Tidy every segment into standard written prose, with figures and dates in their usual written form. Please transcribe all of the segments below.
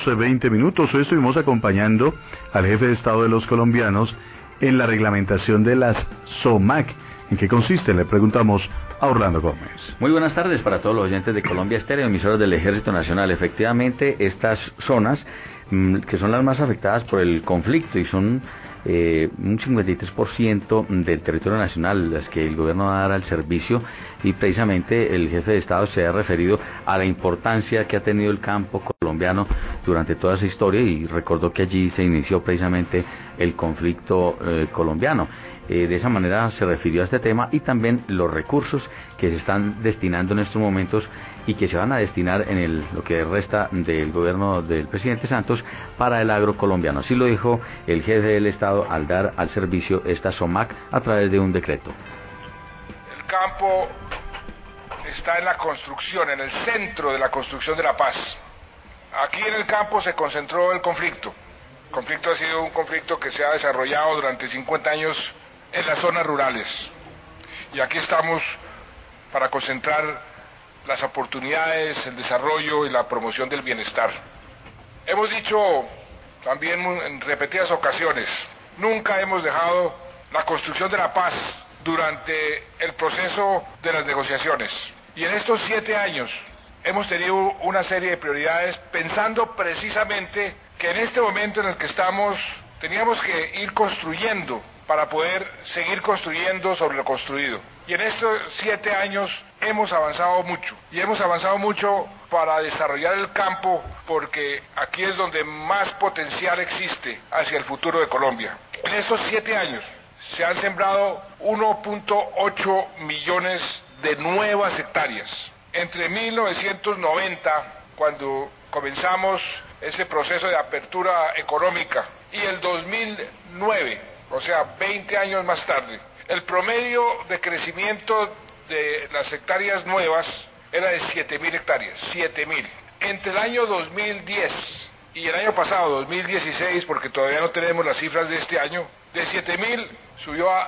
12:20. Hoy estuvimos acompañando al jefe de Estado de los colombianos en la reglamentación de las SOMAC. ¿En qué consiste? Le preguntamos a Orlando Gómez. Muy buenas tardes para todos los oyentes de Colombia Estéreo, emisoras del Ejército Nacional. Efectivamente, estas zonas, que son las más afectadas por el conflicto y son un 53% del territorio nacional, las que el gobierno va a dar al servicio, y precisamente el jefe de Estado se ha referido a la importancia que ha tenido el campo colombiano durante toda esa historia y recordó que allí se inició precisamente el conflicto colombiano. De esa manera se refirió a este tema y también los recursos que se están destinando en estos momentos y que se van a destinar en lo que resta del gobierno del presidente Santos para el agro colombiano. Así lo dijo el jefe del Estado al dar al servicio esta SOMAC a través de un decreto. El campo está en la construcción, en el centro de la construcción de la paz. Aquí en el campo se concentró el conflicto. El conflicto ha sido un conflicto que se ha desarrollado durante 50 años en las zonas rurales. Y aquí estamos para concentrar las oportunidades, el desarrollo y la promoción del bienestar. Hemos dicho también en repetidas ocasiones, nunca hemos dejado la construcción de la paz durante el proceso de las negociaciones. Y en estos 7 años hemos tenido una serie de prioridades pensando precisamente que en este momento en el que estamos teníamos que ir construyendo para poder seguir construyendo sobre lo construido. Y en estos 7 años hemos avanzado mucho, y hemos avanzado mucho para desarrollar el campo, porque aquí es donde más potencial existe hacia el futuro de Colombia. En estos 7 años se han sembrado 1.8 millones de nuevas hectáreas. Entre 1990, cuando comenzamos ese proceso de apertura económica, y el 2009, o sea, 20 años más tarde, el promedio de crecimiento de las hectáreas nuevas era de 7.000 hectáreas, 7.000. Entre el año 2010 y el año pasado, 2016, porque todavía no tenemos las cifras de este año, de 7.000 subió a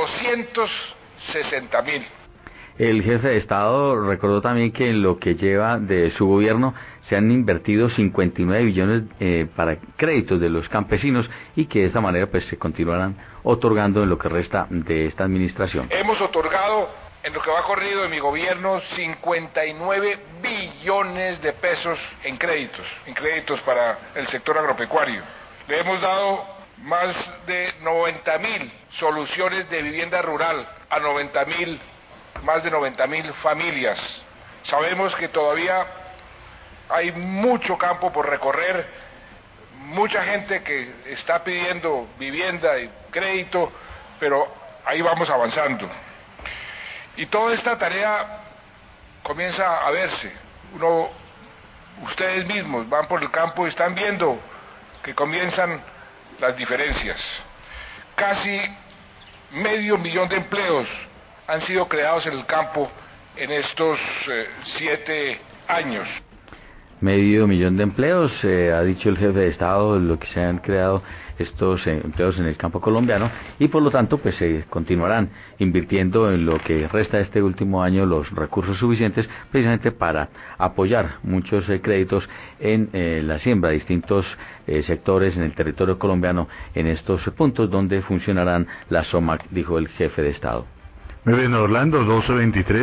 260.000. El jefe de Estado recordó también que en lo que lleva de su gobierno se han invertido 59 billones para créditos de los campesinos y que de esta manera pues se continuarán otorgando en lo que resta de esta administración. Hemos otorgado en lo que va corrido de mi gobierno 59 billones de pesos en créditos para el sector agropecuario. Le hemos dado más de 90.000 soluciones de vivienda rural a más de 90.000 familias. Sabemos que todavía hay mucho campo por recorrer, mucha gente que está pidiendo vivienda y crédito, pero ahí vamos avanzando. Y toda esta tarea comienza a verse. Ustedes mismos van por el campo y están viendo que comienzan las diferencias. Casi 500.000 de empleos han sido creados en el campo en estos 7 años. 500.000 de empleos, ha dicho el jefe de Estado, lo que se han creado estos empleos en el campo colombiano, y por lo tanto pues se continuarán invirtiendo en lo que resta de este último año los recursos suficientes precisamente para apoyar muchos créditos en la siembra de distintos sectores en el territorio colombiano en estos puntos donde funcionarán las SOMAC, dijo el jefe de Estado. Muy bien, Orlando, 12:23.